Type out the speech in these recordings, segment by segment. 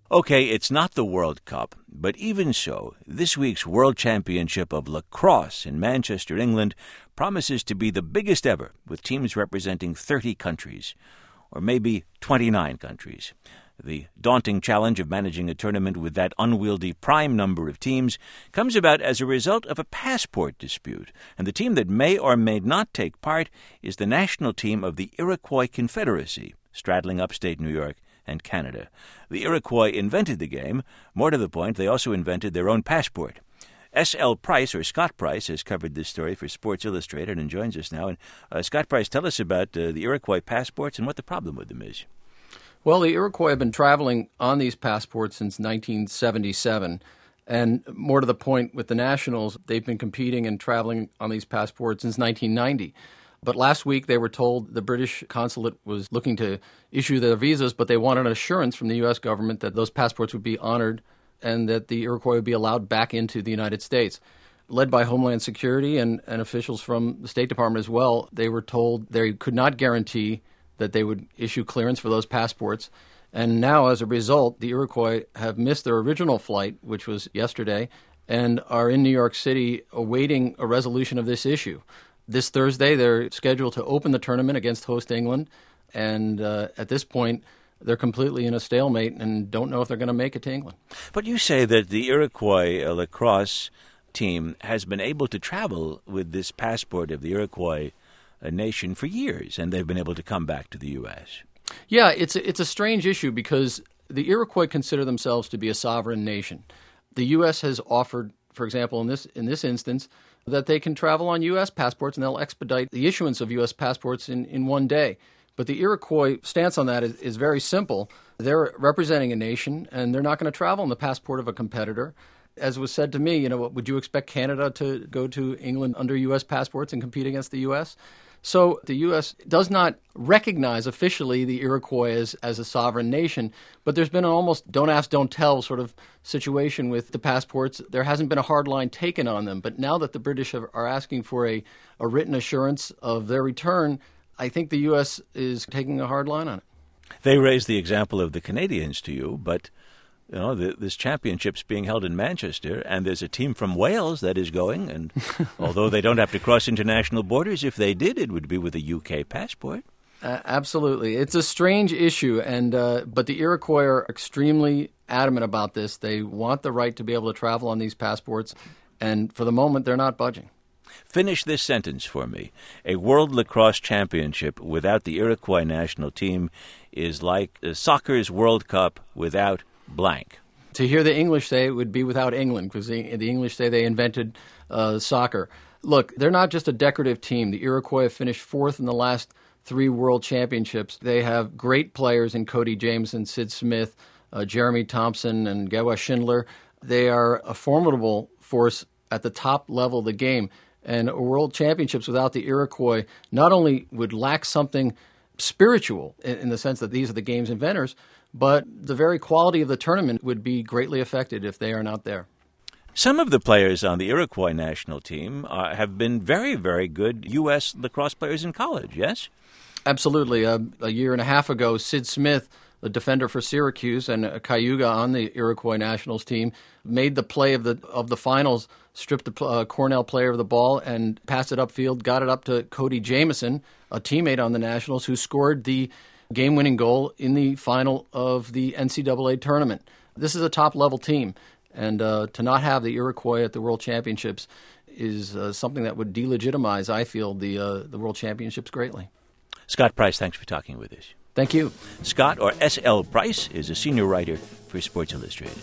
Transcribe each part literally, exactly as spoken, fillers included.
Okay, it's not the World Cup, but even so, this week's World Championship of Lacrosse in Manchester, England, promises to be the biggest ever, with teams representing thirty countries, or maybe twenty-nine countries. The daunting challenge of managing a tournament with that unwieldy prime number of teams comes about as a result of a passport dispute, and the team that may or may not take part is the national team of the Iroquois Confederacy, straddling upstate New York and Canada. The Iroquois invented the game. More to the point, they also invented their own passport. S L Price, or Scott Price, has covered this story for Sports Illustrated and joins us now. And uh, Scott Price, tell us about uh, the Iroquois passports and what the problem with them is. Well, the Iroquois have been traveling on these passports since nineteen seventy-seven. And more to the point, with the Nationals, they've been competing and traveling on these passports since nineteen ninety. But last week they were told the British consulate was looking to issue their visas, but they wanted an assurance from the U S government that those passports would be honored and that the Iroquois would be allowed back into the United States. Led by Homeland Security and, and officials from the State Department as well, they were told they could not guarantee that they would issue clearance for those passports. And now, as a result, the Iroquois have missed their original flight, which was yesterday, and are in New York City awaiting a resolution of this issue. This Thursday, they're scheduled to open the tournament against host England, and uh, at this point, they're completely in a stalemate and don't know if they're going to make it to England. But you say that the Iroquois uh, lacrosse team has been able to travel with this passport of the Iroquois uh, nation for years, and they've been able to come back to the U S. Yeah, it's a, it's a strange issue because the Iroquois consider themselves to be a sovereign nation. The U S has offered, for example, in this in this instance, that they can travel on U S passports and they'll expedite the issuance of U S passports in, in one day. But the Iroquois stance on that is, is very simple. They're representing a nation, and they're not going to travel on the passport of a competitor. As was said to me, you know, would you expect Canada to go to England under U S passports and compete against the U S? So the U S does not recognize officially the Iroquois as, as a sovereign nation, but there's been an almost don't ask, don't tell sort of situation with the passports. There hasn't been a hard line taken on them, but now that the British have, are asking for a, a written assurance of their return, I think the U S is taking a hard line on it. They raised the example of the Canadians to you, but you know, the, this championship's being held in Manchester, and there's a team from Wales that is going, and although they don't have to cross international borders, if they did, it would be with a U K passport. Uh, absolutely. It's a strange issue, and uh, but the Iroquois are extremely adamant about this. They want the right to be able to travel on these passports, and for the moment, they're not budging. Finish this sentence for me. A World Lacrosse Championship without the Iroquois national team is like soccer's World Cup without blank. To hear the English say it would be without England, because the, the English say they invented uh, soccer. Look, they're not just a decorative team. The Iroquois have finished fourth in the last three World Championships. They have great players in Cody Jameson, Sid Smith, uh, Jeremy Thompson, and Gewa Schindler. They are a formidable force at the top level of the game. And a World Championships without the Iroquois not only would lack something spiritual in, in the sense that these are the game's inventors, but the very quality of the tournament would be greatly affected if they are not there. Some of the players on the Iroquois national team uh, have been very, very good U S lacrosse players in college, yes? Absolutely. Uh, a year and a half ago, Sid Smith, the defender for Syracuse, and uh, Cayuga on the Iroquois nationals team, made the play of the of the finals, stripped the uh, Cornell player of the ball and passed it upfield, got it up to Cody Jameson, a teammate on the Nationals, who scored the game-winning goal in the final of the N C double A tournament. This is a top-level team, and uh, to not have the Iroquois at the World Championships is uh, something that would delegitimize, I feel, the uh, the World Championships greatly. Scott Price, thanks for talking with us. Thank you. Scott, or S L Price, is a senior writer for Sports Illustrated.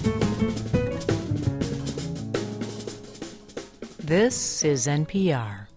This is N P R.